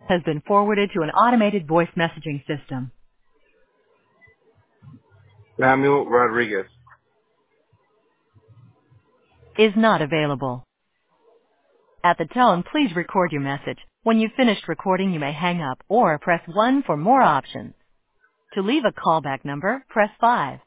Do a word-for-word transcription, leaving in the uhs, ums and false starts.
has been forwarded to an automated voice messaging system. Samuel Rodriguez. Is not available. At the tone, please record your message. When you've finished recording, you may hang up or press one for more options. To leave a callback number, press five.